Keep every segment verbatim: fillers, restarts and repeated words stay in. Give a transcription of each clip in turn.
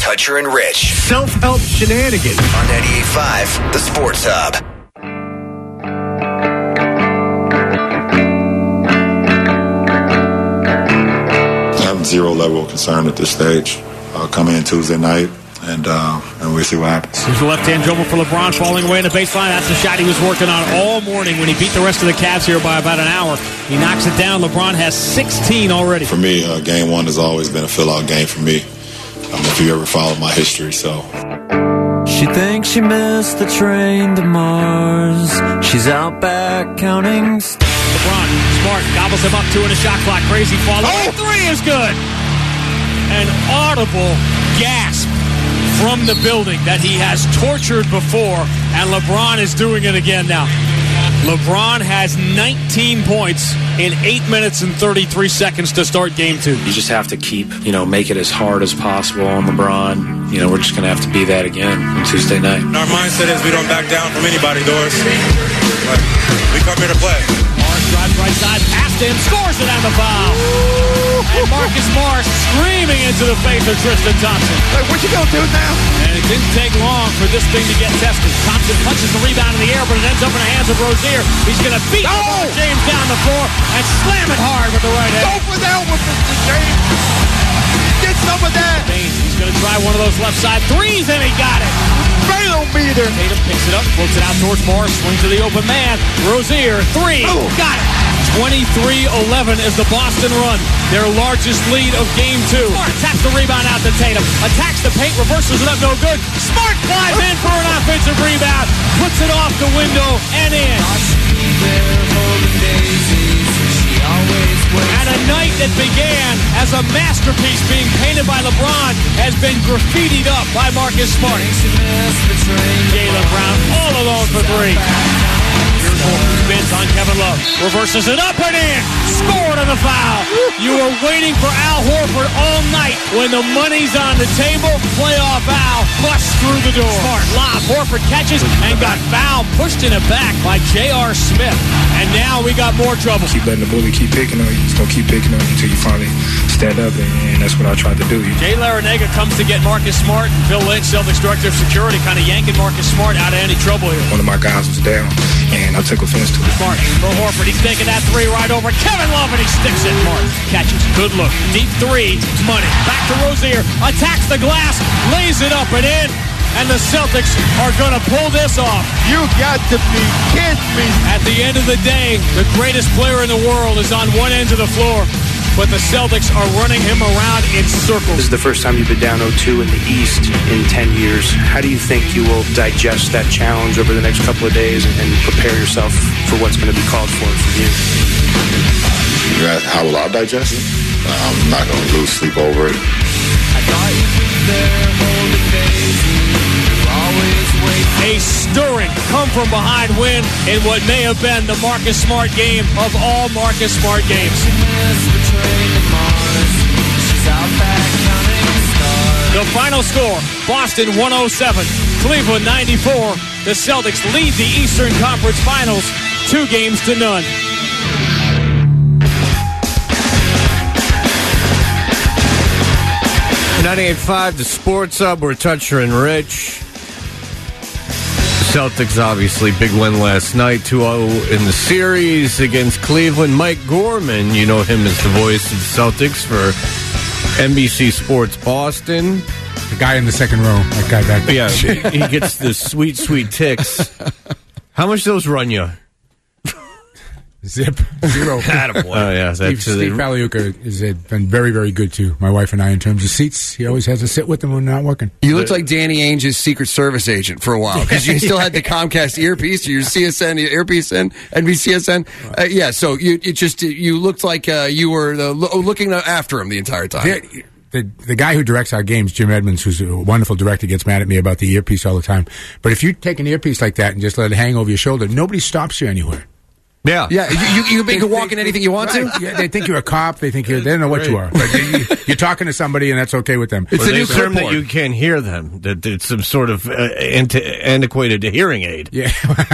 Toucher and Rich. Self-help shenanigans. On ninety-eight point five, The Sports Hub. I have zero level of concern at this stage. I'll come in Tuesday night, and uh, and we'll see what happens. Here's the left-hand dribble for LeBron, falling away in the baseline. That's the shot he was working on all morning when he beat the rest of the Cavs here by about an hour. He knocks it down. LeBron has sixteen already. For me, uh, game one has always been a fill-out game for me. Um, if you ever followed my history, so. She thinks she missed the train to Mars. She's out back counting. LeBron, smart, gobbles him up, two in a shot clock. Crazy fall. Oh! Three is good. An audible gasp from the building that he has tortured before, and LeBron is doing it again now. LeBron has nineteen points in eight minutes and thirty-three seconds to start game two. You just have to keep, you know, make it as hard as possible on LeBron. You know, we're just going to have to be that again on Tuesday night. Our mindset is we don't back down from anybody, Doris. But we come here to play. Morris drives right side, past him, scores it on the foul. And Marcus Morris screaming into the face of Tristan Thompson. Hey, what you gonna do now? And it didn't take long for this thing to get tested. Thompson punches the rebound in the air, but it ends up in the hands of Rozier. He's gonna beat oh! LeBron James down the floor and slam it hard with the right hand. Go for that one, Mister James. Get some of that. Baines, he's gonna try one of those left side threes, and he got it. Meter. Tatum picks it up, floats it out towards Morris, swings to the open man. Rozier, three, oh. got it. twenty-three eleven is the Boston run, their largest lead of game two. Smart attacks the rebound out to Tatum, attacks the paint, reverses it up, no good. Smart flies in for an offensive rebound, puts it off the window and in. And a night that began as a masterpiece being painted by LeBron has been graffitied up by Marcus Smart. Jaylen Brown all alone for three. Here's Horford, spins on Kevin Love, reverses it up and in, scored on the foul. You were waiting for Al Horford all night. When the money's on the table, playoff Al busts through the door. Smart lob, Horford catches and got fouled, pushed in it back by J R. Smith. And now we got more trouble. Keep letting the bully keep picking on you. Just don't keep picking on you until you finally stand up, and that's what I tried to do. Jay Larranaga comes to get Marcus Smart, and Phil Lynch, Celtics Director of Security, kind of yanking Marcus Smart out of any trouble here. One of my guys was down, and I took offense to it. Smart for Horford. He's taking that three right over Kevin Love, and he sticks it. Smart catches. Good look. Deep three. Money. Back to Rozier. Attacks the glass. Lays it up and in. And the Celtics are going to pull this off. You got to be kidding me. At the end of the day, the greatest player in the world is on one end of the floor, but the Celtics are running him around in circles. This is the first time you've been down oh two in the East in ten years. How do you think you will digest that challenge over the next couple of days and prepare yourself for what's going to be called for from you? You ask, how will I digest it? I'm not going to lose sleep over it. I thought you were there holding Daisy. A stirring come-from-behind win in what may have been the Marcus Smart game of all Marcus Smart games. The final score, Boston one oh seven, Cleveland ninety-four. The Celtics lead the Eastern Conference Finals two games to none. ninety-eight point five, the Sports Hub. We're Toucher and Rich. Celtics, obviously, big win last night, two oh in the series against Cleveland. Mike Gorman, you know him as the voice of the Celtics for N B C Sports Boston. The guy in the second row, that guy back there. Yeah, he gets the sweet, sweet ticks. How much those run you? Zip. Zero. Attaboy. Oh, yeah. Steve, Steve Paliuca has been very, very good to my wife and I in terms of seats. He always has to sit with them when they're not working. You looked like Danny Ainge's Secret Service agent for a while because you still had the Comcast earpiece, your C S N earpiece in, N B C S N. Uh, yeah, so you it just you looked like uh, you were uh, looking after him the entire time. The, the, the guy who directs our games, Jim Edmonds, who's a wonderful director, gets mad at me about the earpiece all the time. But if you take an earpiece like that and just let it hang over your shoulder, nobody stops you anywhere. Yeah. Yeah, you, you, you can walk in anything you want right. to? Yeah, they think you're a cop. They think you're, they don't know what right. you are. But you, you're talking to somebody, and that's okay with them. It's or a new term that you can't hear them, that it's some sort of uh, anti- antiquated hearing aid. Yeah.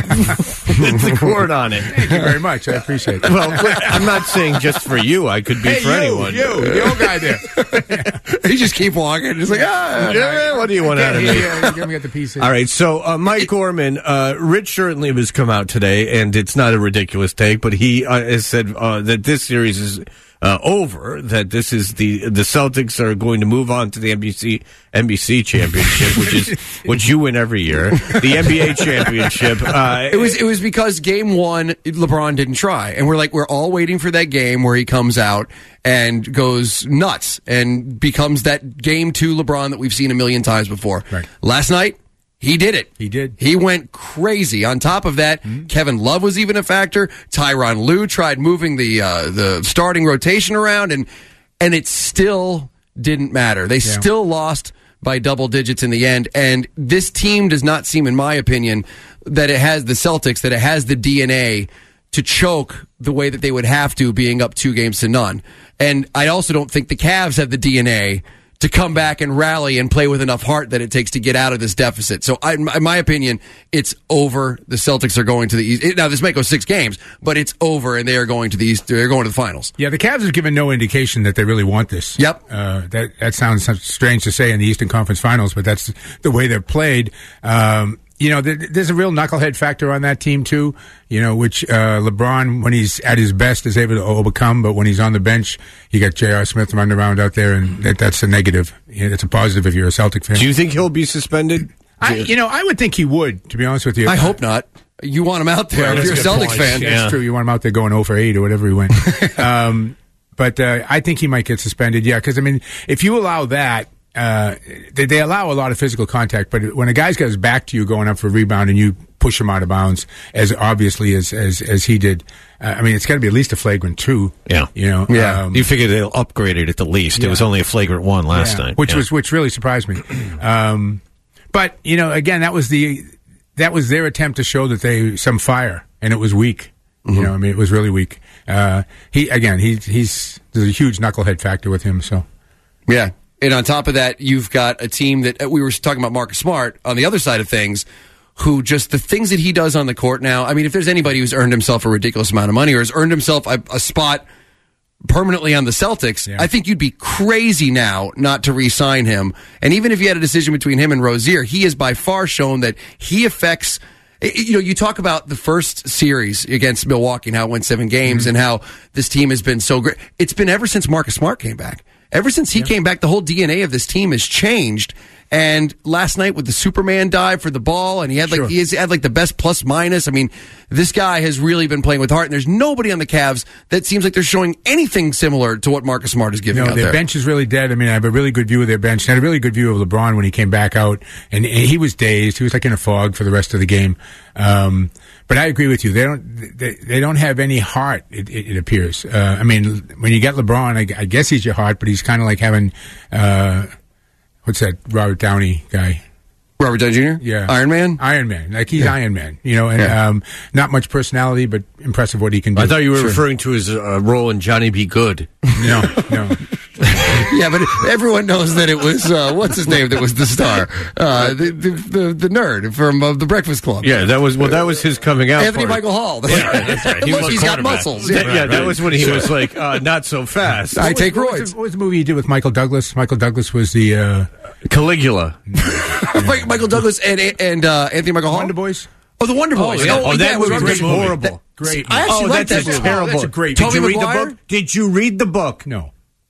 It's the cord on it. Thank you very much. I appreciate that. Well, I'm not saying just for you. I could be hey, for you, anyone. You, the old guy there. You just keep walking. It's like, ah. Yeah, what do you want out of me? Yeah, you're get the pieces. All right, so uh, Mike Gorman, uh, Rich Shirtley has come out today, and it's not a ridiculous take, but he uh, has said uh, that this series is uh, over, that this is the the Celtics are going to move on to the N B C N B C championship, which is which you win every year, the N B A championship. Uh, it was it was because game one, LeBron didn't try, and we're like we're all waiting for that game where he comes out and goes nuts and becomes that game two LeBron that we've seen a million times before. Right. Last night, he did it. He did. He went crazy. On top of that, mm-hmm. Kevin Love was even a factor. Tyronn Lue tried moving the uh, the starting rotation around, and and it still didn't matter. They yeah. still lost by double digits in the end. And this team does not seem, in my opinion, that it has the Celtics, that it has the D N A to choke the way that they would have to, being up two games to none. And I also don't think the Cavs have the D N A to come back and rally and play with enough heart that it takes to get out of this deficit. So, I, in my opinion, it's over. The Celtics are going to the East. Now, this may go six games, but it's over, and they are going to the East. They're going to the finals. Yeah, the Cavs have given no indication that they really want this. Yep. Uh, that that sounds strange to say in the Eastern Conference Finals, but that's the way they're played. Um, You know, there's a real knucklehead factor on that team, too, you know, which uh, LeBron, when he's at his best, is able to overcome. But when he's on the bench, you got J R. Smith running around out there, and that, that's a negative. You know, it's a positive if you're a Celtic fan. Do you think he'll be suspended? I, you know, I would think he would, to be honest with you. I hope not. You want him out there well, if you're a Celtics point. fan. Yeah. Yeah. That's true. You want him out there going oh for eight or whatever he went. um, but uh, I think he might get suspended, yeah, because, I mean, if you allow that, Uh, they, they allow a lot of physical contact, but when a guy's got his back to you going up for a rebound and you push him out of bounds, as obviously as as, as he did, uh, I mean, it's got to be at least a flagrant two. Yeah, you know, yeah. Um, you figure they'll upgrade it at the least. Yeah. It was only a flagrant one last yeah. time, which yeah. was which really surprised me. Um, but you know, again, that was the that was their attempt to show that they some fire, and it was weak. Mm-hmm. You know, I mean, it was really weak. Uh, he again, he he's there's a huge knucklehead factor with him. So, yeah. And on top of that, you've got a team that we were talking about Marcus Smart on the other side of things, who just the things that he does on the court now. I mean, if there's anybody who's earned himself a ridiculous amount of money or has earned himself a, a spot permanently on the Celtics, yeah. I think you'd be crazy now not to re-sign him. And even if you had a decision between him and Rozier, he has by far shown that he affects. You know, you talk about the first series against Milwaukee and how it went seven games mm-hmm. and how this team has been so great. It's been ever since Marcus Smart came back. Ever since he yeah. came back, the whole D N A of this team has changed. And last night with the Superman dive for the ball, and he had like sure. he has had like the best plus minus. I mean, this guy has really been playing with heart. And there's nobody on the Cavs that seems like they're showing anything similar to what Marcus Smart is giving no, out their there. bench is really dead. I mean, I have a really good view of their bench. I had a really good view of LeBron when he came back out, and, and he was dazed. He was like in a fog for the rest of the game. Um, But I agree with you. They don't. They, they don't have any heart. It, it, it appears. Uh, I mean, when you get LeBron, I, I guess he's your heart, but he's kind of like having uh, what's that Robert Downey guy? Robert Downey Junior Yeah, Iron Man. Iron Man. Like he's yeah. Iron Man. You know, and yeah. um, not much personality, but impressive what he can do. I thought you were sure. referring to his uh, role in Johnny Be Good. No, no. Yeah, but everyone knows that it was uh, what's his name that was the star, uh, the, the the the nerd from uh, the Breakfast Club. Yeah, that was well. That was his coming out. Anthony part. Michael Hall. Yeah, that's right. He Look, was he's got muscles. Yeah, Yeah, yeah right, that right. was when he was like uh, not so fast. I what take was, roids. What was, the, what was the movie he did with Michael Douglas? Michael Douglas was the uh, Caligula. Michael Douglas and and uh, Anthony Michael Hall. Wonder Boys. Oh, the Wonder Boys. Oh, yeah. oh, oh that yeah, was great horrible. That, great. I actually oh, liked that's that movie. terrible. Oh, that's a great. Did Tobey you read Maguire? the book? Did you read the book? No.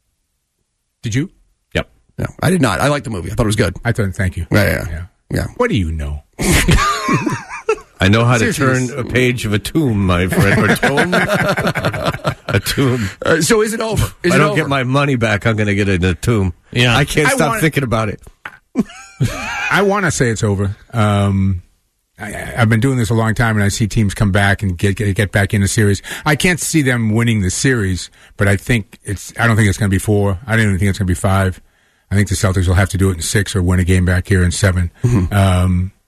Did you? Yep. No, I did not. I liked the movie. I thought it was good. I thought. Thank you. Yeah, yeah, yeah. yeah. What do you know? I know how Seriously. to turn a page of a tomb, my friend. Or tome? A tomb. Uh, so is it over? Is if I it don't over? get my money back, I'm going to get it in a tomb. Yeah. I can't I stop wanna, thinking about it. I want to say it's over. Um, I, I've been doing this a long time, and I see teams come back and get, get get back in the series. I can't see them winning the series, but I think it's. I don't think it's going to be four. I don't even think it's going to be five. I think the Celtics will have to do it in six or win a game back here in seven. Mm-hmm. Um,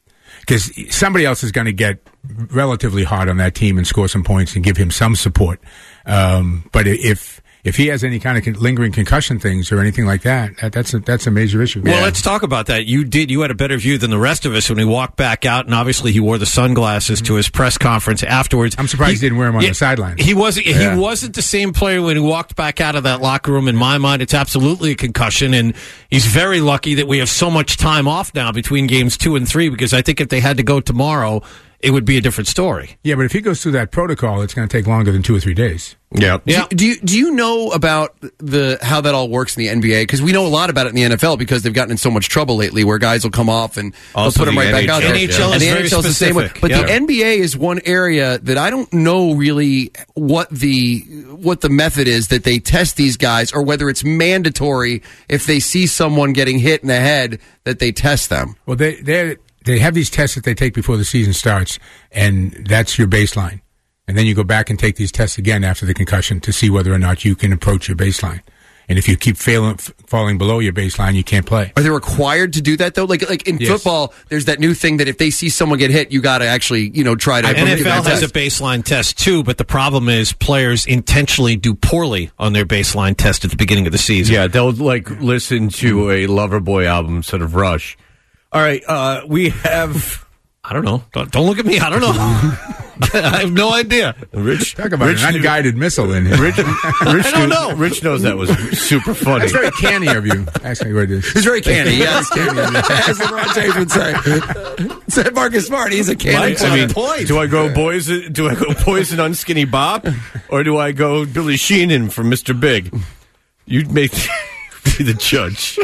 because somebody else is going to get relatively hard on that team and score some points and give him some support. Um, but if if he has any kind of con- lingering concussion things or anything like that, that that's a, that's a major issue. Well, Yeah. let's talk about that. You did. You had a better view than the rest of us when he walked back out, and obviously he wore the sunglasses to his press conference afterwards. I'm surprised he, he didn't wear them on yeah, the sideline. He wasn't. Yeah. He wasn't the same player when he walked back out of that locker room. In my mind, it's absolutely a concussion, and he's very lucky that we have so much time off now between games two and three. Because I think if they had to go tomorrow, it would be a different story. Yeah, but if he goes through that protocol, it's going to take longer than two or three days. Yeah. Do, do you do you know about the how that all works in the N B A? Because we know a lot about it in the N F L because they've gotten in so much trouble lately, where guys will come off and Also they'll put them the right back out there. N H L and is the very N H L is the same way. specific. But Yeah. the N B A is one area that I don't know really what the what the method is that they test these guys, or whether it's mandatory if they see someone getting hit in the head that they test them. Well, they they they have these tests that they take before the season starts, and that's your baseline. And then you go back and take these tests again after the concussion to see whether or not you can approach your baseline. And if you keep failing, f- falling below your baseline, you can't play. Are they required to do that though? Like like in Yes. football, there's that new thing that if they see someone get hit, you got to actually you know try to. N F give L that has a test. baseline test too, but the problem is players intentionally do poorly on their baseline test at the beginning of the season. Yeah, they'll like listen to a Loverboy album instead of Rush. All right, uh, we have. I don't know. Don't, don't look at me. I don't know. I have no idea. Rich, Talk about Rich, an unguided missile in here. Rich, Rich, I don't know. Rich knows that was super funny. That's very canny of you. Actually, what it is. It's very canny, yes. Canny of you. As LeBron James would say. Said Marcus Smart, he's a canny. Mike, I mean, do I go boys? Do I go poison on Skinny Bob, or do I go Billy Sheenan from Mister Big? You make be the judge.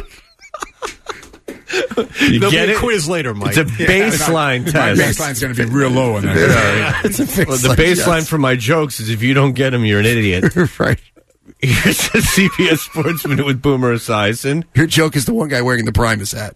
You There'll get be a it? quiz later, Mike. It's a baseline My test. baseline's going to be real low on that. It's a fixed Well, the line, baseline yes. for my jokes is if you don't get them, you're an idiot. Right. Here's a C B S Sportsman with Boomer Esiason. Your joke is the one guy wearing the Primus hat.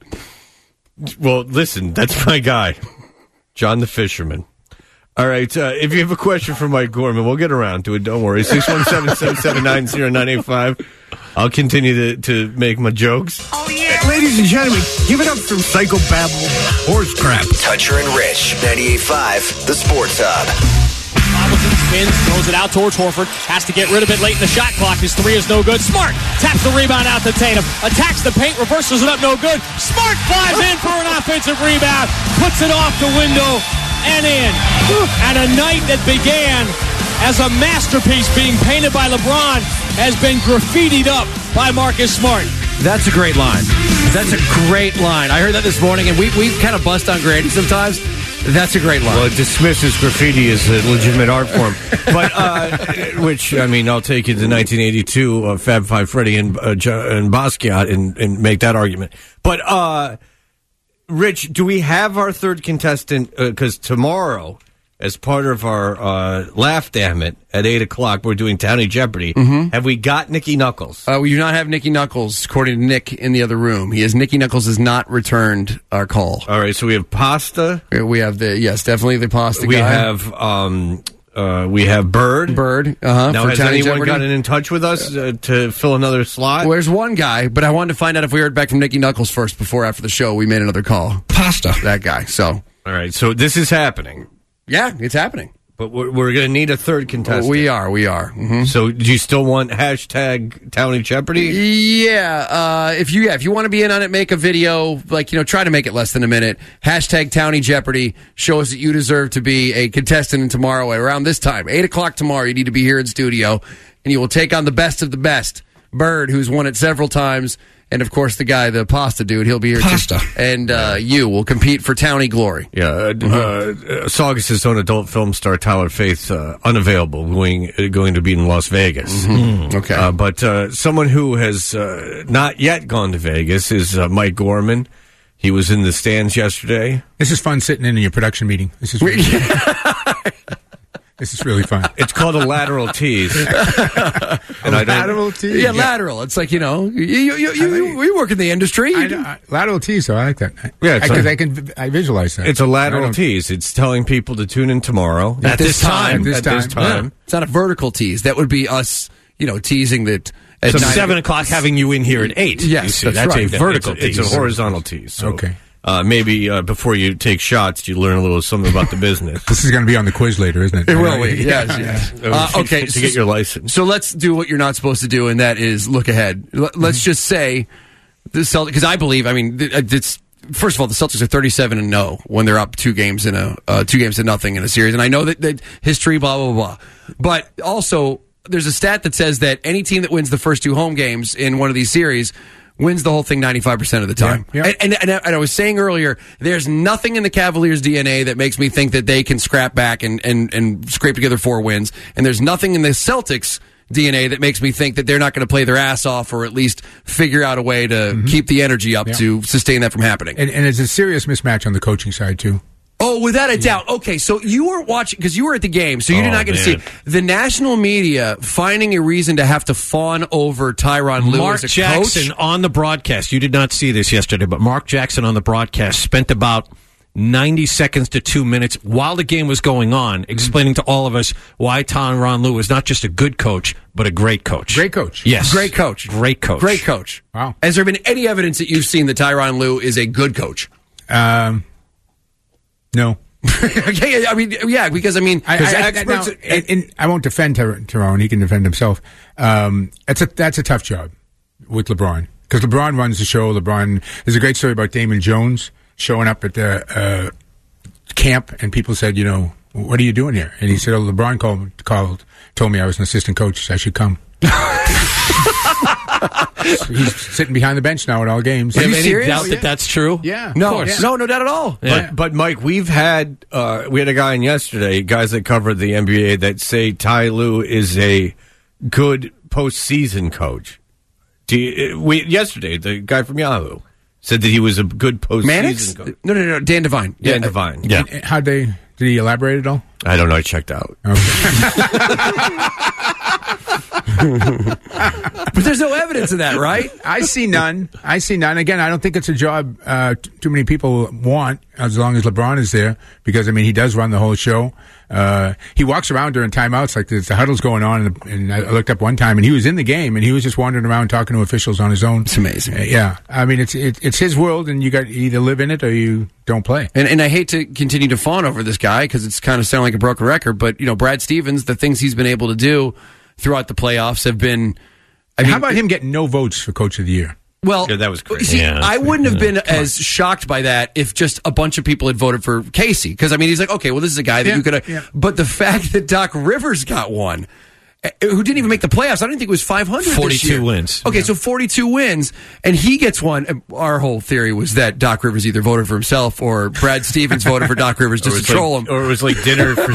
Well, listen, that's my guy, John the Fisherman. All right, uh, if you have a question for Mike Gorman, we'll get around to it. Don't worry. six one seven, seven seven nine, zero nine eight five. I'll continue to, to make my jokes. Oh, yeah. Ladies and gentlemen, give it up for Psychobabble Horse Crap. Toucher and Rich, ninety-eight point five, The Sports Hub. Robinson spins, throws it out towards Horford. Has to get rid of it late in the shot clock. His three is no good. Smart taps the rebound out to Tatum. Attacks the paint, reverses it up, no good. Smart flies in for an offensive rebound. Puts it off the window and in. And a night that began as a masterpiece being painted by LeBron has been graffitied up by Marcus Smart. That's a great line. That's a great line. I heard that this morning, and we, we kind of bust on Grady sometimes. That's a great line. Well, it dismisses graffiti as a legitimate art form. But, uh, which, I mean, I'll take you to nineteen eighty-two, uh, Fab Five Freddy and, uh, and Basquiat and, and make that argument. But, uh, Rich, do we have our third contestant? Because uh, tomorrow, as part of our uh, Laugh Damn It at eight o'clock, we're doing Townie Jeopardy. Mm-hmm. Have we got Nicky Knuckles? Uh, we do not have Nicky Knuckles, according to Nick in the other room. He is Nicky Knuckles has not returned our call. All right, so we have Pasta. We have the yes, definitely the Pasta We guy. have um, uh, we have Bird. Bird. Uh-huh, now, for has Townie anyone Jeopardy. gotten in touch with us uh, to fill another slot? Well, there's one guy, but I wanted to find out if we heard back from Nicky Knuckles first before after the show we made another call. Pasta. That guy. So, all right, so this is happening. Yeah, it's happening. But we're, we're going to need a third contestant. We are, we are. Mm-hmm. So, do you still want hashtag Townie Jeopardy? Yeah, uh, if you yeah, if you want to be in on it, make a video. Like you know, try to make it less than a minute. Hashtag Townie Jeopardy. Show us that you deserve to be a contestant in tomorrow around this time, eight o'clock tomorrow. You need to be here in studio, and you will take on the best of the best. Bird, who's won it several times, and of course the guy, the Pasta dude, he'll be here. Pasta. Too. And uh, you will compete for Townie glory. Yeah, uh, Mm-hmm. uh, Saugus' own adult film star Tyler Faith, uh, unavailable, going uh, going to be in Las Vegas. Mm-hmm. Okay, uh, but uh, someone who has uh, not yet gone to Vegas is uh, Mike Gorman. He was in the stands yesterday. This is fun sitting in, in your production meeting. This is really This is really fun. It's called a lateral tease. and a I don't, lateral tease? Yeah, lateral. It's like, you know, you you, you, you, we work in the industry. I, I, lateral tease, though. I like that. Yeah, because a, I can I visualize that. It's a lateral tease. It's telling people to tune in tomorrow at, at this time. At this at time. This time. Yeah. It's not a vertical tease. That would be us, you know, teasing that. At so nine, seven o'clock, having you in here at eight. Yes, you see, that's, that's right. a vertical it's, tease. It's a horizontal tease. So, okay. uh, maybe uh, before you take shots, you learn a little something about the business. This is going to be on the quiz later, isn't it? It will be. Yes, yes. Uh, okay, to get your license. So let's do what you're not supposed to do, and that is look ahead. L- let's just say the Celtics, because I believe, I mean, it's. First of all, the Celtics are thirty-seven and oh when they're up two games in a uh, two games to nothing in a series, and I know that, that history, blah blah blah. But also, there's a stat that says that any team that wins the first two home games in one of these series wins the whole thing ninety-five percent of the time. Yeah, yeah. And, and, and I was saying earlier, there's nothing in the Cavaliers' D N A that makes me think that they can scrap back and and, and scrape together four wins, and there's nothing in the Celtics' D N A that makes me think that they're not going to play their ass off or at least figure out a way to mm-hmm. keep the energy up yeah. to sustain that from happening. And, and it's a serious mismatch on the coaching side, too. Oh, without a doubt. Okay, so you were watching, because you were at the game, so you did oh, not get man. to see the national media finding a reason to have to fawn over Tyronn Lue Mark as a Jackson coach. On the broadcast, you did not see this yesterday, but Mark Jackson on the broadcast spent about ninety seconds to two minutes while the game was going on, explaining to all of us why Tyronn Lue is not just a good coach, but a great coach. Great coach. Yes. Great coach. Great coach. Great coach. Wow. Has there been any evidence that you've seen that Tyronn Lue is a good coach? Um, no. Okay, I mean, yeah, because I mean, I, I, experts, now, and, and I won't defend Ty- Tyronn; he can defend himself. Um, that's a that's a tough job with LeBron because LeBron runs the show. LeBron. There's a great story about Damon Jones showing up at the uh, camp, and people said, you know, what are you doing here? And he said, oh, LeBron called, called, told me I was an assistant coach, so I should come. He's sitting behind the bench now at all games. Do you have any serious? doubt that that's true? Yeah. No, yeah. no, no doubt at all. Yeah. But, but Mike, we've had uh, we had a guy in yesterday, guys that cover the N B A that say Ty Lue is a good postseason coach. Do you, we yesterday the guy from Yahoo said that he was a good postseason Mannix? coach. No, no, no, Dan Devine. Dan yeah. Devine. Yeah. How they did he elaborate at all? I don't know. I checked out. But there's no evidence of that, right? I see none. I see none. Again, I don't think it's a job uh, t- too many people want as long as LeBron is there because, I mean, he does run the whole show. Uh, he walks around during timeouts like there's the huddle's going on, and, and I looked up one time, and he was in the game, and he was just wandering around talking to officials on his own. It's amazing. Uh, yeah. I mean, it's it, it's his world, and you got to either live in it or you don't play. And, and I hate to continue to fawn over this guy because it's kind of sounding like a broken record, but, you know, Brad Stevens, the things he's been able to do throughout the playoffs have been... I mean, how about him getting no votes for Coach of the Year? Well, yeah, that was crazy. See, yeah, I wouldn't have been yeah, as shocked by that if just a bunch of people had voted for Casey. Because, I mean, he's like, okay, well, this is a guy that yeah, you could have... Yeah. But the fact that Doc Rivers got one... Who didn't even make the playoffs? I didn't think it was five hundred. forty-two this year. wins. Okay, yeah. so forty-two wins, and he gets one. Our whole theory was that Doc Rivers either voted for himself or Brad Stevens voted for Doc Rivers just to troll like, him. Or it was like dinner for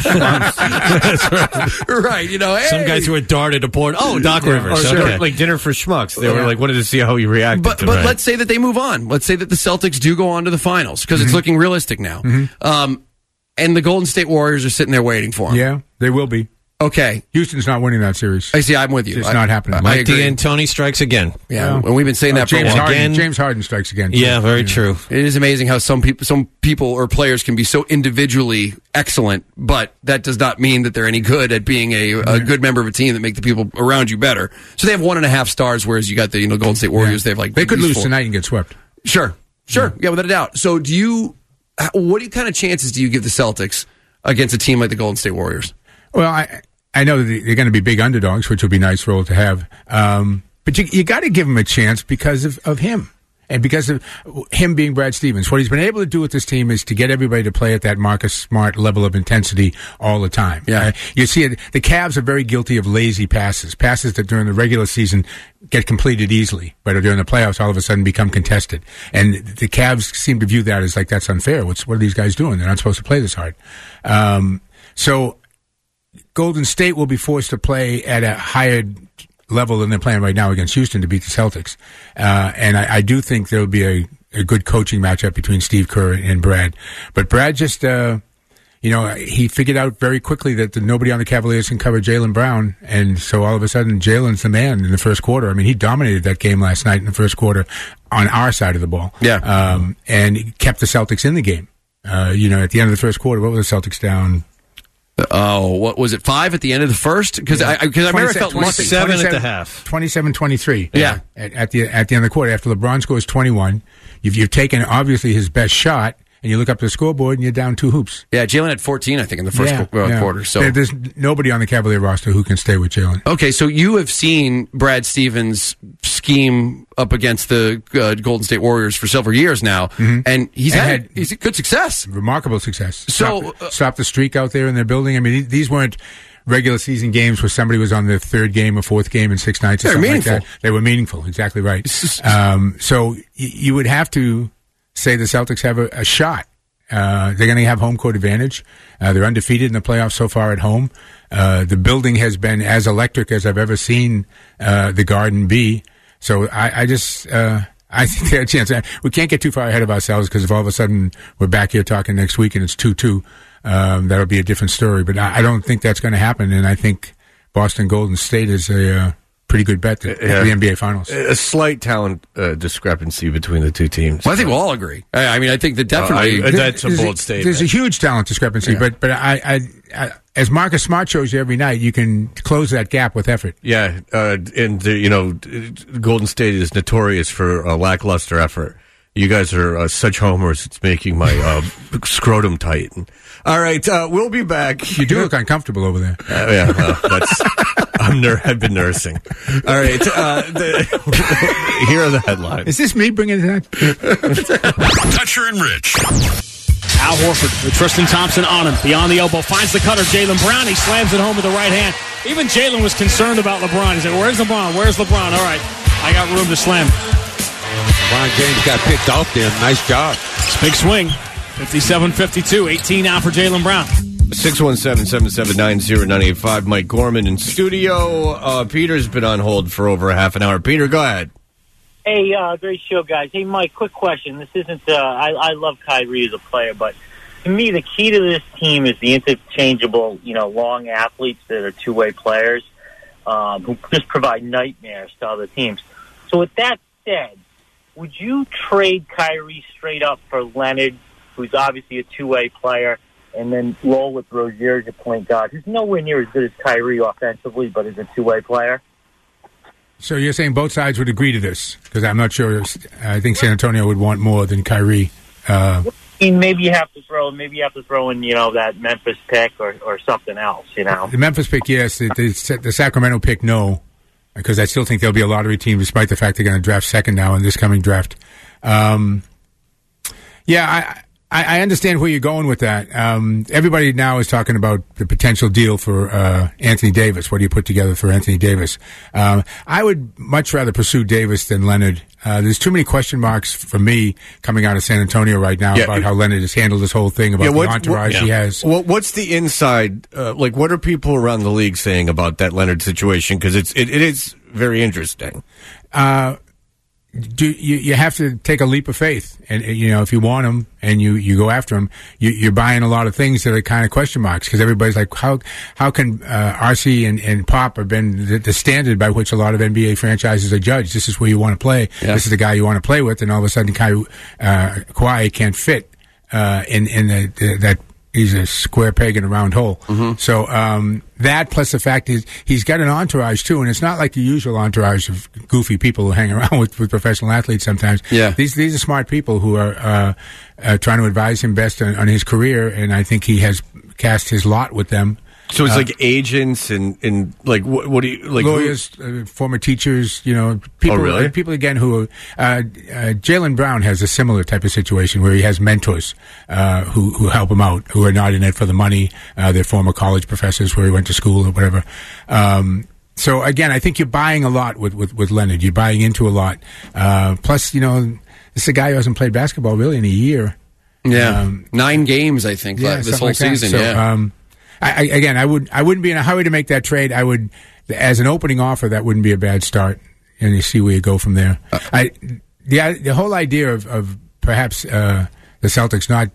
schmucks. right. right, you know. Hey. Some guys who had darted aboard. Oh, Doc Rivers. Or Okay. like dinner for schmucks. They Yeah. were like wanted to see how he reacted. But to but it. let's say that they move on. Let's say that the Celtics do go on to the finals because Mm-hmm. it's looking realistic now. Mm-hmm. Um, and the Golden State Warriors are sitting there waiting for them. Yeah, they will be. Okay. Houston's not winning that series. I see. I'm with you. It's I, not happening. I, I Mike agree. D'Antoni strikes again. Yeah, Yeah. and we've been saying that Uh, James for a while. Harden, Again. James Harden strikes again. Yeah, very true. It is amazing how some people, some people or players can be so individually excellent, but that does not mean that they're any good at being a, a good member of a team that make the people around you better. So they have one and a half stars, whereas you got the you know Golden State Warriors. Yeah. They have like They could these lose four. tonight and get swept. Sure, sure, yeah. yeah, without a doubt. So do you? What kind of chances do you give the Celtics against a team like the Golden State Warriors? Well, I I know that they're going to be big underdogs, which will be a nice role to have. Um, but you you got to give him a chance because of, of him. And because of him being Brad Stevens, what he's been able to do with this team is to get everybody to play at that Marcus Smart level of intensity all the time. Yeah. Uh, you see, it, the Cavs are very guilty of lazy passes, passes that during the regular season get completed easily, but during the playoffs all of a sudden become contested. And the Cavs seem to view that as like, that's unfair. What's, what are these guys doing? They're not supposed to play this hard. Um, so Golden State will be forced to play at a higher level than they're playing right now against Houston to beat the Celtics. Uh, and I, I do think there'll be a, a good coaching matchup between Steve Kerr and Brad. But Brad just, uh, you know, he figured out very quickly that the, nobody on the Cavaliers can cover Jaylen Brown. And so all of a sudden, Jaylen's the man in the first quarter. I mean, he dominated that game last night in the first quarter on our side of the ball. Yeah. Um, and he kept the Celtics in the game. Uh, you know, at the end of the first quarter, what was the Celtics down? Oh, what was it? Five at the end of the first? Because I, because I remember I felt lucky. Seven at the half. twenty-seven twenty-three. Yeah. At, at the at the end of the quarter, after LeBron scores twenty-one, you've you've taken obviously his best shot, and you look up the scoreboard and you're down two hoops. Yeah, Jalen had fourteen, I think, in the first yeah, qu- uh, yeah. quarter. So there, there's nobody on the Cavalier roster who can stay with Jalen. Okay, so you have seen Brad Stevens scheme up against the uh, Golden State Warriors for several years now, mm-hmm. and he's and had, had he's had good success, remarkable success. So stop, uh, stop the streak out there in their building. I mean, these weren't regular season games where somebody was on their third game or fourth game in six nights. Or They're something meaningful. Like that. They were meaningful. Exactly right. um, so y- you would have to say the Celtics have a, a shot. Uh, they're going to have home court advantage. Uh, they're undefeated in the playoffs so far at home. Uh, the building has been as electric as I've ever seen uh, the Garden be. So I, I just uh, I think they have a chance. We can't get too far ahead of ourselves because if all of a sudden we're back here talking next week and it's two two, um, that'll be a different story. But I, I don't think that's going to happen. And I think Boston Golden State is a uh, pretty good bet to Yeah. the N B A Finals. A slight talent uh, discrepancy between the two teams. Well, I think we'll all agree. I, I mean, I think that definitely Uh, I- that's a There's bold statement. There's a huge talent discrepancy, Yeah. but but I, I, I as Marcus Smart shows you every night, you can close that gap with effort. Yeah, uh, and uh, you know, Golden State is notorious for uh, lackluster effort. You guys are uh, such homers; it's making my uh, scrotum tight. All right, uh, we'll be back. You do look uncomfortable over there. Uh, yeah, well, that's. I'm ner- I've been nursing. All right, uh, the, here are the headlines. Is this me bringing it up? Toucher and Rich. Al Horford with Tristan Thompson on him. Beyond the elbow. Finds the cutter. Jaylen Brown. He slams it home with the right hand. Even Jalen was concerned about LeBron. He said, where's LeBron? Where's LeBron? All right. I got room to slam. LeBron James got picked off there. Nice job. It's a big swing. fifty-seven fifty-two. eighteen now for Jaylen Brown. six one seven, seven seven nine, zero nine eight five. Mike Gorman in studio. Uh, Peter's been on hold for over a half an hour. Peter, go ahead. Hey, uh, great show, guys. Hey, Mike, quick question. This isn't, uh, I, I love Kyrie as a player, but to me, the key to this team is the interchangeable, you know, long athletes that are two-way players um, who just provide nightmares to other teams. So with that said, would you trade Kyrie straight up for Leonard, who's obviously a two-way player, and then roll with Rozier as a point guard, who's nowhere near as good as Kyrie offensively, but is a two-way player? So you're saying both sides would agree to this? Because I'm not sure. I think San Antonio would want more than Kyrie. Uh, I mean, maybe you have to throw, maybe you have to throw in, you know, that Memphis pick or, or something else, you know. the Memphis pick, yes. The, the, the Sacramento pick, no. Because I still think they'll be a lottery team, despite the fact they're going to draft second now in this coming draft. Um, yeah, I, I I understand where you're going with that. Um, everybody now is talking about the potential deal for uh, Anthony Davis. What do you put together for Anthony Davis? Um, I would much rather pursue Davis than Leonard. Uh, there's too many question marks for me coming out of San Antonio right now Yeah. about how Leonard has handled this whole thing, about Yeah, what- the entourage what- he yeah. has. What, what's the inside? Uh, like, what are people around the league saying about that Leonard situation? Because it's it, it is very interesting. Uh, do you, you have to take a leap of faith, and and, you know, if you want him and you, you go after him, you, you're buying a lot of things that are kind of question marks, because everybody's like, how how can uh, R C and, and Pop have been the, the standard by which a lot of N B A franchises are judged? This is where you want to play. Yeah. This is the guy you want to play with, and all of a sudden, Kai, uh, Kawhi can't fit uh, in in the, the, that. He's a square peg in a round hole. Mm-hmm. So um, that, plus the fact is he's got an entourage too, and it's not like the usual entourage of goofy people who hang around with, with professional athletes. Sometimes, yeah, these these are smart people who are uh, uh, trying to advise him best on, on his career, and I think he has cast his lot with them. So it's Uh, like agents and, and like what, what do you like? lawyers, uh, former teachers, you know, people. Oh, really? uh, people again who. Uh, uh, Jaylen Brown has a similar type of situation where he has mentors uh, who who help him out, who are not in it for the money. Uh, they're former college professors where he went to school or whatever. Um, so again, I think you're buying a lot with with, with Leonard. You're buying into a lot. Uh, plus, you know, this is a guy who hasn't played basketball really in a year. Yeah, Um, nine games I think yeah, this something whole like that. season. So, yeah. Um, I, I, again, I would I wouldn't be in a hurry to make that trade. I would, as an opening offer, that wouldn't be a bad start, and you see where you go from there. I the the whole idea of of perhaps uh, the Celtics not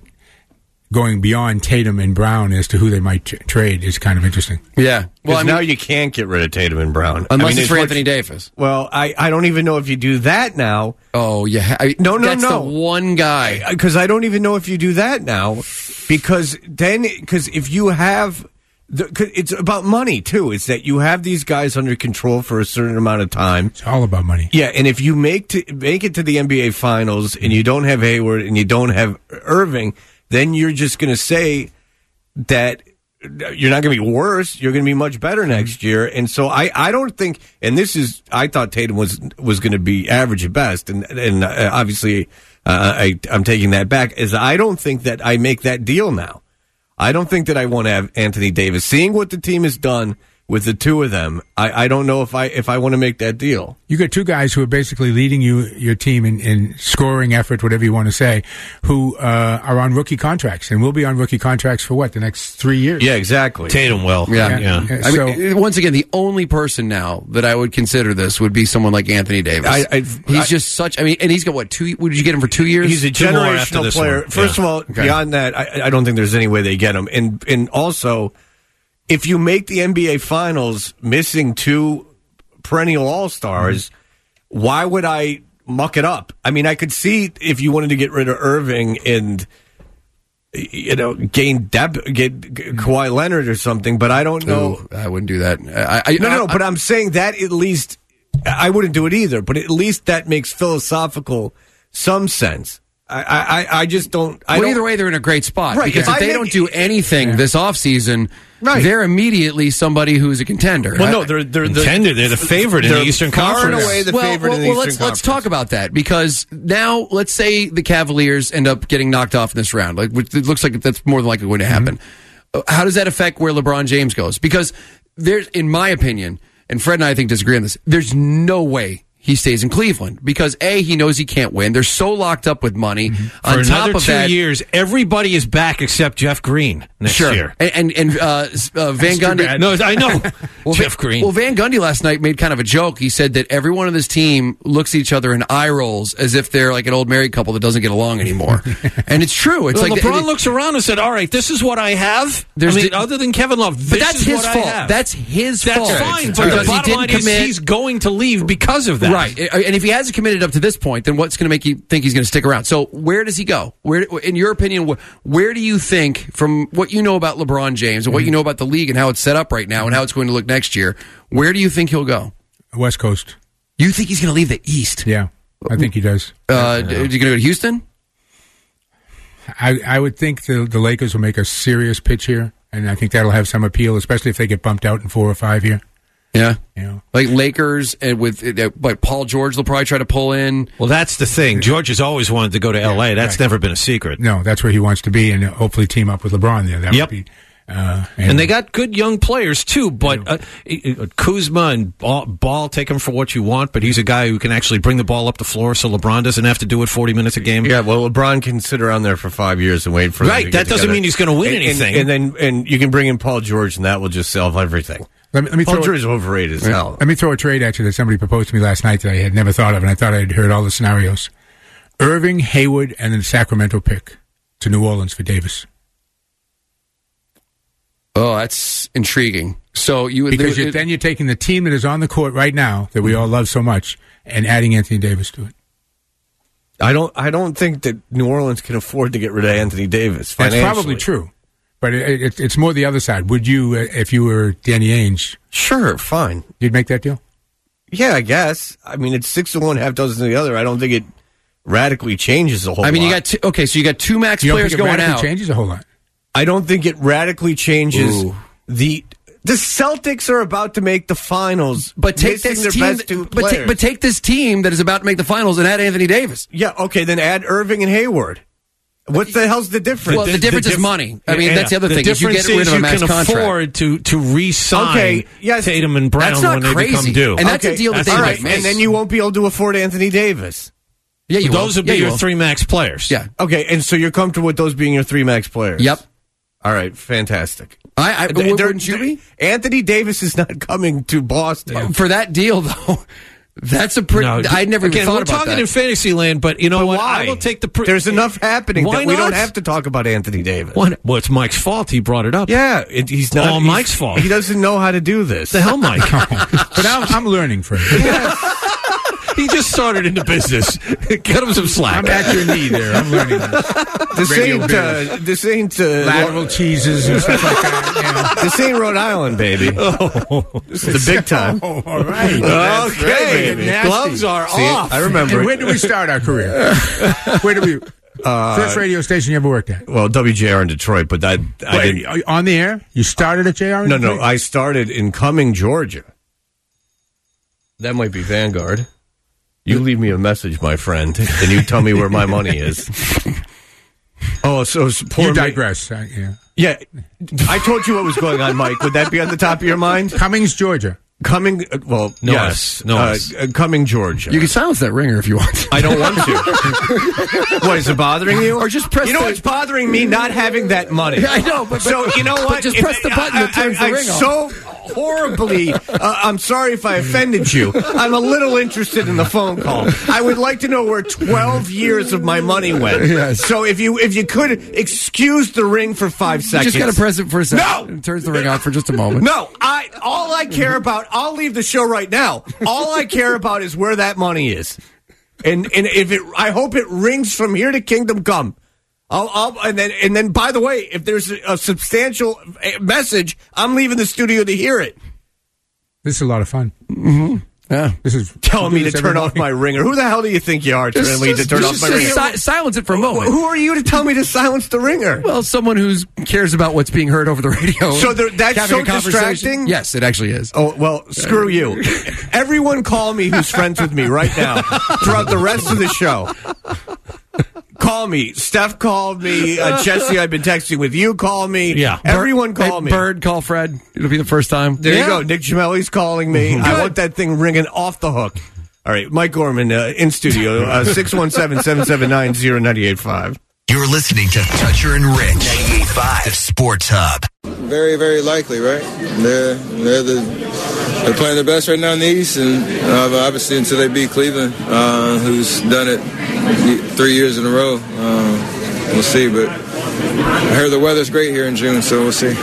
going beyond Tatum and Brown as to who they might t- trade is kind of interesting. Yeah. Well, Well, I mean- now you can't get rid of Tatum and Brown Unless I mean, it's for what- Anthony Davis. Well, I, I don't even know if you do that now. Oh yeah, I, no, no, that's no. the one guy. Because I don't even know if you do that now, because then because if you have The, 'cause it's about money too. It's that you have these guys under control for a certain amount of time. It's all about money. Yeah, and if you make to, make it to the N B A Finals and you don't have Hayward and you don't have Irving, then you're just going to say that you're not going to be worse. You're going to be much better next year. And so I, I don't think. And this is I thought Tatum was was going to be average at best, and and uh, obviously uh, I I'm taking that back. As I don't think that I make that deal now. I don't think that I want to have Anthony Davis. Seeing what the team has done with the two of them, I, I don't know if I if I want to make that deal. You got two guys who are basically leading you your team in, in scoring effort, whatever you want to say, who uh, are on rookie contracts and will be on rookie contracts for what, the next three years? Yeah, exactly. Tatum will. Yeah, yeah. yeah. I So- mean, once again, the only person now that I would consider this would be someone like Anthony Davis. I- I- he's I- just such. I mean, and he's got what two? What did you get him for two years? He's a Two more after generational this player. one. First Yeah. of all, Okay. beyond that, I, I don't think there's any way they get him. And and also, if you make the N B A Finals missing two perennial All Stars, mm-hmm. why would I muck it up? I mean, I could see if you wanted to get rid of Irving and you know gain depth, get Kawhi Leonard or something, but I don't know. Ooh, I wouldn't do that. I, I, no, no, no, I, but I'm saying that at least I wouldn't do it either. But at least that makes philosophical some sense. I, I, I just don't. I well, don't, either way, they're in a great spot Right, because if if I they make- don't do anything Yeah. this offseason, Right. they're immediately somebody who's a contender. Well, I- no, they're they're the Contender. They're the favorite in the they're Eastern far and Conference. away the well, favorite well, in the well, Eastern let's Conference. let's talk about that because now let's say the Cavaliers end up getting knocked off in this round, like which it looks like that's more than likely going to happen. Mm-hmm. Uh, How does that affect where LeBron James goes? Because there's, in my opinion, and Fred and I, I think disagree on this. There's no way he stays in Cleveland because A, he knows he can't win. They're so locked up with money. For On top another of two that, years, everybody is back except Jeff Green next sure. year. And and, and uh, s- uh, Van too Gundy. bad. No, I know. Well, Jeff Van- Green. Well, Van Gundy last night made kind of a joke. He said that everyone on this team looks at each other and eye rolls as if they're like an old married couple that doesn't get along anymore. And it's true. It's Well, like LeBron it- looks around and said, "All right, this is what I have." There's I mean, the- other than Kevin Love, but this that's is his what I fault. have. That's his That's fault. fine, Because but the he bottom didn't line is commit- he's going to leave because of that. Right. And if he hasn't committed up to this point, then what's going to make you think he's going to stick around? So where does he go? Where, in your opinion, wh- where do you think, from what you know about LeBron James and what you know about the league and how it's set up right now and how it's going to look next year, where do you think he'll go? West Coast. You think he's going to leave the East? Yeah, I think he does. Uh, Is he going to go to Houston? I, I would think the, the Lakers will make a serious pitch here, and I think that'll have some appeal, especially if they get bumped out in four or five here. Yeah. You know. Like Lakers and with uh, like Paul George, they'll probably try to pull in. Well, that's the thing. George has always wanted to go to L A. That's right. never been a secret. No, that's where he wants to be, and hopefully team up with LeBron there. That Yep. would be, uh, And they got good young players too, but uh, uh, Kuzma and Ball, Ball, take him for what you want, but he's a guy who can actually bring the ball up the floor, so LeBron doesn't have to do it forty minutes a game. Yeah, well, LeBron can sit around there for five years and wait for them Right, to that get doesn't together. mean he's going to win And- anything. And, and then and you can bring in Paul George, and that will just solve everything. Let me, let me Paul throw George is overrated as hell. Let me throw a trade at you that somebody proposed to me last night that I had never thought of, and I thought I had heard all the scenarios. Irving, Hayward, and then Sacramento pick to New Orleans for Davis. Oh, that's intriguing. So you Because there- you, then you're taking the team that is on the court right now that we all love so much and adding Anthony Davis to it. I don't. I don't think that New Orleans can afford to get rid of Anthony Davis. That's Financially. probably true. But it, it, it's more the other side. Would you, uh, if you were Danny Ainge, Sure, fine. you'd make that deal? Yeah, I guess. I mean, it's six to one, half dozen to the other. I don't think it radically changes a whole lot. I mean, you got two, okay, so you got two max You don't players think it going radically out. changes a whole lot? I don't think it radically changes Ooh. the. The Celtics are about to make the finals, But take missing this their team. best two But, ta- players. but take this team that is about to make the finals and add Anthony Davis. yeah, okay, then add Irving and Hayward. What the hell's the difference? Well, the difference is diff- money. I mean, Yeah, that's the other the thing. Is you difference get rid of a you max can contract. afford to to re-sign Okay, yes. Tatum and Brown That's not when they crazy. become due. And that's a Okay, deal that that's they all might right, make. and then you won't be able to afford Anthony Davis. yeah, you Those will. would be yeah, you your will. three max players. Yeah. Okay, and so you're comfortable with those being your three max players? Yep. All right, fantastic. I, I They're- wouldn't you be? Anthony Davis is not coming to Boston. For that deal, though, that's a pretty. No, I never again, even thought we're about talking that. in fantasy land, but you know But what? why? I will take the. Pr- There's enough happening Why that we don't not? have to talk about Anthony Davis. Why not? Well, it's Mike's fault. He brought it up. Yeah, it, he's not. All he's- Mike's fault. He doesn't know how to do this. The hell, Mike? But I'm, I'm learning, Fred. He just started into business. Cut him some slack. I'm at your knee there. I'm learning this. This Radio ain't, biz. uh, this ain't, uh, lateral cheeses and stuff like that. Yeah. This ain't Rhode Island, baby. Oh, this is the big time. Oh, all right. That's Okay. right, baby. Gloves are See, off. I remember. And when did we start our career? Where did we? Uh, First radio station you ever worked at? Well, W J R in Detroit, but that I Wait, didn't. on the air? You started at J R? in No, no, Detroit? I started in Cumming, Georgia. That might be Vanguard. You leave me a message, my friend, and you tell me where my money is. Oh, so it's poor You me- digress. Uh, yeah. Yeah, I told you what was going on, Mike. Would that be on the top of your mind? Cummings, Georgia. Cumming, uh, well, No yes, S. No uh, S. uh, Cumming, Georgia. You can silence that ringer if you want. I don't want to. What, is it bothering you? Or just press You know the- what's bothering me? Not having that money. Yeah, I know, but- but- so you know but what? just If- press the button that turns I, I, the I, ring on. So horribly. Uh, I'm sorry if I offended you. I'm a little interested in the phone call. I would like to know where twelve years of my money went. Yes. So if you if you could excuse the ring for five You seconds. just got to press it for a second. No! It turns the ring on for just a moment. No, I all I care about. I'll leave the show right now. All I care about is where that money is, and and if it, I hope it rings from here to Kingdom Come. I'll, I'll and then and then. By the way, if there's a, a substantial message, I'm leaving the studio to hear it. This is a lot of fun. Mm-hmm. Yeah. This is Telling me to this turn every off my morning. ringer. Who the hell do you think you are telling me to turn off my ringer? si- silence it for a moment. Who are you to tell me to silence the ringer? Well, someone who cares about what's being heard over the radio. So there- that's having so a conversation. distracting? Yes, it actually is. Oh, well, screw you. Everyone call me who's friends with me right now throughout the rest of the show. Call me. Steph called me. Uh, Jesse, I've been texting with you. Call me. Yeah. Everyone call Hey, me. Bird, call Fred. It'll be the first time. There Yeah. you go. Nick Gemelli's calling me. I want that thing ringing off the hook. All right. Mike Gorman uh, in studio. Uh, six one seven, seven seven nine, zero nine eight five. You're listening to Toucher and Rich, ninety-eight point five, the Sports Hub. Very, very likely, right? They're they're, the, they're playing their best right now in the East, and uh, obviously until they beat Cleveland, uh, who's done it three years in a row, uh, we'll see. But I heard the weather's great here in June, so we'll see.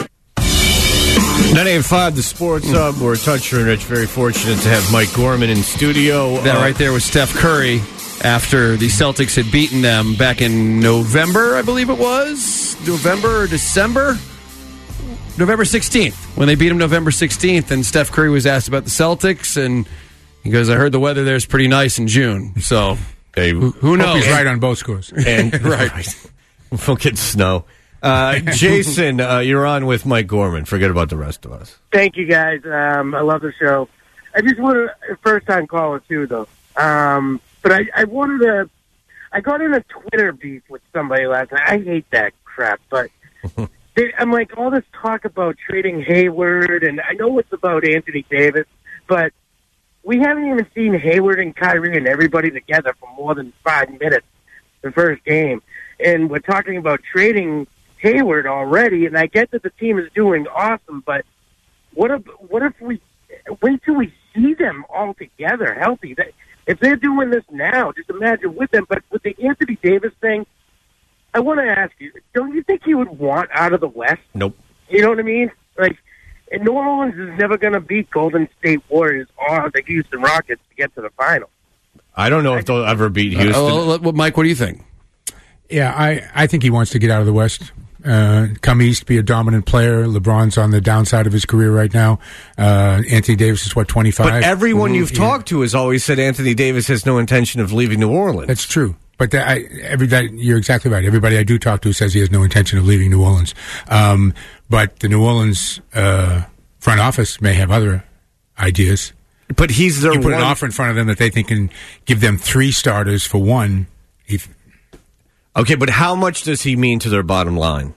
ninety-eight point five, the Sports Hub. We're Toucher and Rich. Very fortunate to have Mike Gorman in studio. That Uh, right there was Steph Curry after the Celtics had beaten them back in November, I believe it was. November or December? November sixteenth, when they beat him November sixteenth, and Steph Curry was asked about the Celtics, and he goes, I heard the weather there is pretty nice in June. So, Hey, who, who Hope knows? he's right on both scores. And right. We'll get snow. Uh, Jason, uh, you're on with Mike Gorman. Forget about the rest of us. Thank you, guys. Um, I love the show. I just want to, first time caller, too, though. Um, but I, I wanted to, I got in a Twitter beef with somebody last night. I hate that crap, but they, I'm like, all this talk about trading Hayward, and I know it's about Anthony Davis, but we haven't even seen Hayward and Kyrie and everybody together for more than five minutes the first game. And we're talking about trading Hayward already, and I get that the team is doing awesome, but what if what if we wait till we see them all together, healthy? That, if they're doing this now, just imagine with them. But with the Anthony Davis thing, I want to ask you, don't you think he would want out of the West? Nope. You know what I mean? Like, and New Orleans is never going to beat Golden State Warriors or the Houston Rockets to get to the final. I don't know if they'll ever beat Houston. Uh, well, well, Mike, what do you think? Yeah, I, I think he wants to get out of the West. Uh, come East, be a dominant player. LeBron's on the downside of his career right now. Uh, Anthony Davis is, what, twenty-five? But everyone Mhm. you've Yeah. talked to has always said Anthony Davis has no intention of leaving New Orleans. That's true. But that, I, every, that, you're exactly right. Everybody I do talk to says he has no intention of leaving New Orleans. Um, but the New Orleans uh, front office may have other ideas. But he's their You put one- an offer in front of them that they think can give them three starters for one. If, Okay, but how much does he mean to their bottom line?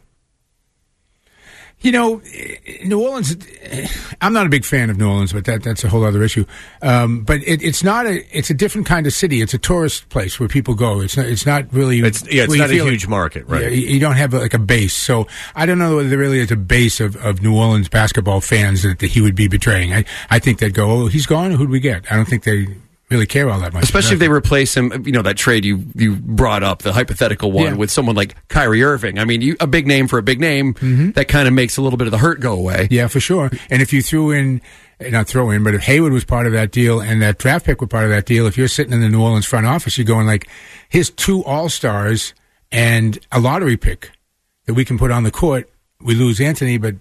You know, New Orleans, I'm not a big fan of New Orleans, but that, that's a whole other issue. Um, but it, it's not a, it's a different kind of city. It's a tourist place where people go. It's not, it's not really, It's, yeah, it's where you not a feel huge like- market, right? Yeah, you you don't have like a base. So I don't know whether there really is a base of, of New Orleans basketball fans that, that he would be betraying. I, I think they'd go, oh, he's gone. Who'd we get? I don't think they really care all that much. Especially if they replace him, you know, that trade you, you brought up, the hypothetical one, Yeah. with someone like Kyrie Irving. I mean, you, a big name for a big name, Mm-hmm. that kind of makes a little bit of the hurt go away. Yeah, for sure. And if you threw in, not throw in, but if Hayward was part of that deal and that draft pick were part of that deal, if you're sitting in the New Orleans front office, you're going like, here's two all-stars and a lottery pick that we can put on the court. We lose Anthony, but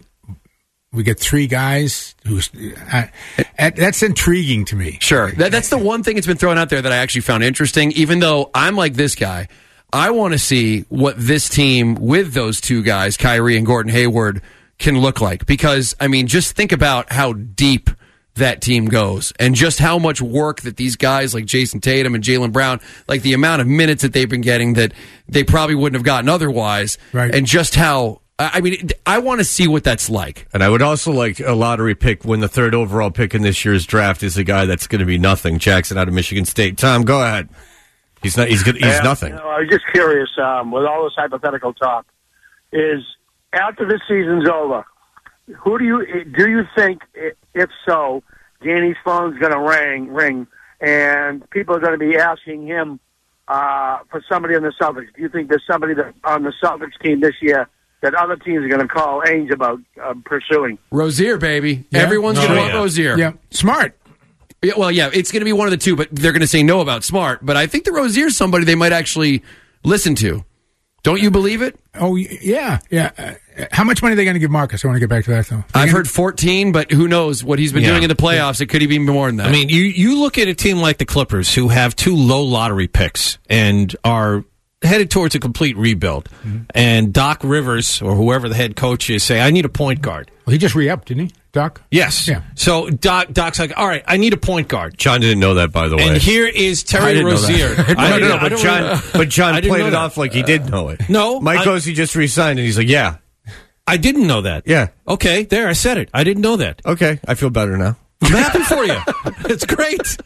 we get three guys who's uh, that's intriguing to me. Sure. That, that's the one thing that's been thrown out there that I actually found interesting, even though I'm like this guy. I want to see what this team with those two guys, Kyrie and Gordon Hayward, can look like. Because, I mean, just think about how deep that team goes and just how much work that these guys like Jason Tatum and Jaylen Brown, like the amount of minutes that they've been getting that they probably wouldn't have gotten otherwise. Right. And just how, I mean, I want to see what that's like. And I would also like a lottery pick when the third overall pick in this year's draft is a guy that's going to be nothing. Jackson out of Michigan State. Tom, go ahead. He's not. He's good. He's Yeah, nothing. You know, I was just curious, um, with all this hypothetical talk, is after this season's over, who do you do you think, if so, Danny's phone's going to ring, ring, and people are going to be asking him uh, for somebody on the Celtics? Do you think there's somebody that on the Celtics team this year that other teams are going to call Ainge about uh, pursuing? Rozier, baby. Yeah. Everyone's Oh, going to want yeah. Rozier. Yeah, smart. Yeah, well, yeah, it's going to be one of the two, but they're going to say no about Smart. But I think the Rozier's somebody they might actually listen to. Don't you believe it? Oh, yeah, yeah. Uh, how much money are they going to give Marcus? I want to get back to that, though. They're I've gonna- heard fourteen, but who knows what he's been Yeah. doing in the playoffs. It could even be more than that. I mean, you, you look at a team like the Clippers who have two low lottery picks and are headed towards a complete rebuild. Mm-hmm. And Doc Rivers, or whoever the head coach is, say, I need a point guard. Well, he just re-upped, didn't he, Doc? Yes. Yeah. So Doc, Doc's like, all right, I need a point guard. John didn't know that, by the way. And here is I Terry didn't know that. Rozier. no, no, no, I but don't John, really- but John I didn't played know it that. off like he did know it. No, Mike I- goes, he just resigned, and he's like, yeah. I didn't know that. Yeah. Okay, there, I said it. I didn't know that. Okay, I feel better now. I'm happy for you. It's great.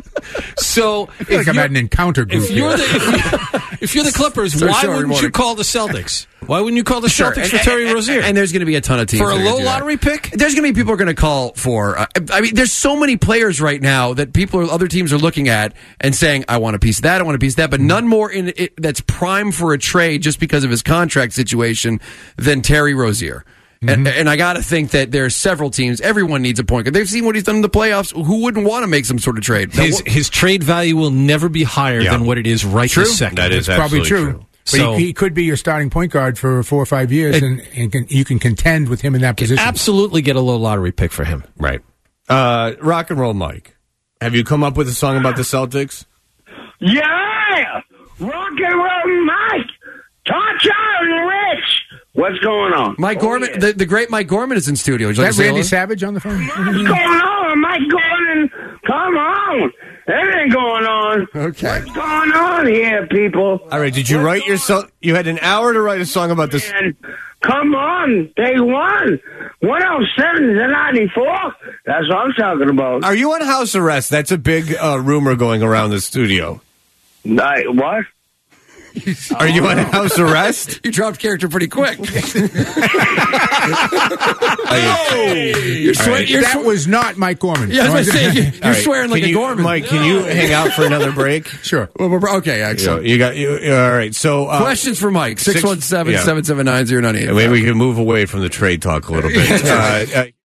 So, I feel like I'm at an encounter group if you're, here. the, if, you, if you're the Clippers, So why short wouldn't morning. you call the Celtics? Why wouldn't you call the Sure. Celtics And- for Terry and- Rozier? And there's going to be a ton of teams For a that are gonna low do that. lottery pick? There's going to be people who are going to call for. Uh, I mean, there's so many players right now that people, or other teams, are looking at and saying, "I want a piece of that. I want a piece of that." But none more in it that's prime for a trade just because of his contract situation than Terry Rozier. And, and I got to think that there are several teams. Everyone needs a point guard. They've seen what he's done in the playoffs. Who wouldn't want to make some sort of trade? Now, His, wh- his trade value will never be higher Yeah. than what it is right True. this second. That is It's probably absolutely true. true. But So- he, he could be your starting point guard for four or five years, and, and can, you can contend with him in that position. Absolutely get a low lottery pick for him. Right. Uh, rock and roll, Mike. Have you come up with a song about the Celtics? Yeah! Rock and roll Mike! Touch and Rich! What's going on? Mike Gorman, yeah. the, the great Mike Gorman is in studio. Would you like Is to that say Randy hello? Savage on the phone? What's going on, Mike Gordon? Come on! Everything going on. Okay. What's going on here, people? All right. Did you What's write yourself? You had an hour to write a song about this. And come on, day one. one oh seven to ninety-four. That's what I'm talking about. Are you on house arrest? That's a big uh, rumor going around the studio. I, what? Are you on house arrest? You dropped character pretty quick. You're swear- you're that swe- was not Mike Gorman. Yeah, I was going to say, you're All right. swearing like Can a you- Gorman. Mike, can you hang out for another break? Sure. Well, we're- okay, You, know, excellent. you got you. All right. So uh, Questions for Mike, six- six one seven, yeah. seven seven nine, zero nine eight. Maybe we can move away from the trade talk a little bit. uh, uh,